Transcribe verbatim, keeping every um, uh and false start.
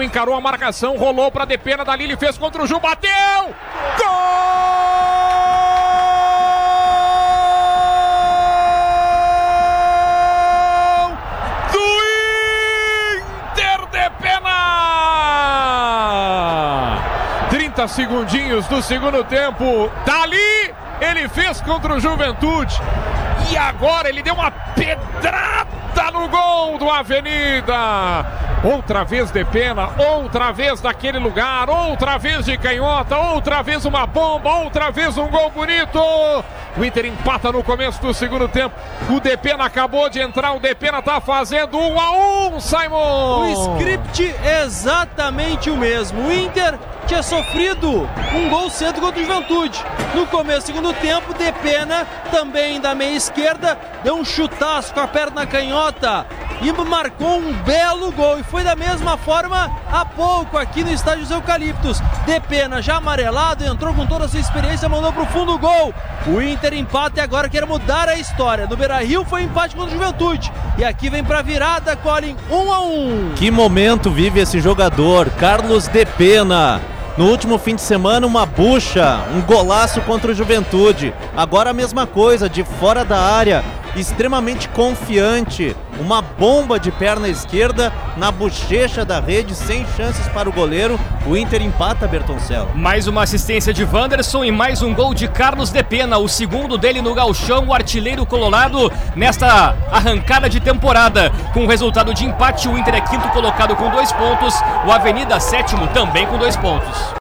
encarou a marcação, rolou para Depena, dali ele fez contra o Ju, bateu! Gol! trinta segundinhos do segundo tempo, dali ele fez contra o Juventude e agora ele deu uma pedrada no gol do Avenida. Outra vez Depena, outra vez daquele lugar, outra vez de canhota, outra vez uma bomba, outra vez um gol bonito. O Inter empata no começo do segundo tempo. O Depena acabou de entrar, o Depena tá fazendo um a um, Simon. O script é exatamente o mesmo. O Inter tinha sofrido um gol cedo contra o Juventude. No começo do segundo tempo, Depena, também da meia esquerda, deu um chutaço com a perna canhota e marcou um belo gol. E foi da mesma forma há pouco aqui no estádio dos Eucaliptos. Depena já amarelado, entrou com toda a sua experiência, mandou pro fundo o gol. O Inter empata e agora quer mudar a história. No Beira-Rio foi empate contra o Juventude. E aqui vem pra virada, Colin, um a um. Que momento vive esse jogador, Carlos Depena. No último fim de semana, uma bucha, um golaço contra o Juventude. Agora a mesma coisa, de fora da área, extremamente confiante. Uma bomba de perna esquerda na bochecha da rede, sem chances para o goleiro. O Inter empata, Bertoncello. Mais uma assistência de Wanderson e mais um gol de Carlos Depena, o segundo dele no gauchão, o artilheiro colorado nesta arrancada de temporada. Com o resultado de empate, o Inter é quinto colocado com dois pontos, o Avenida sétimo também com dois pontos.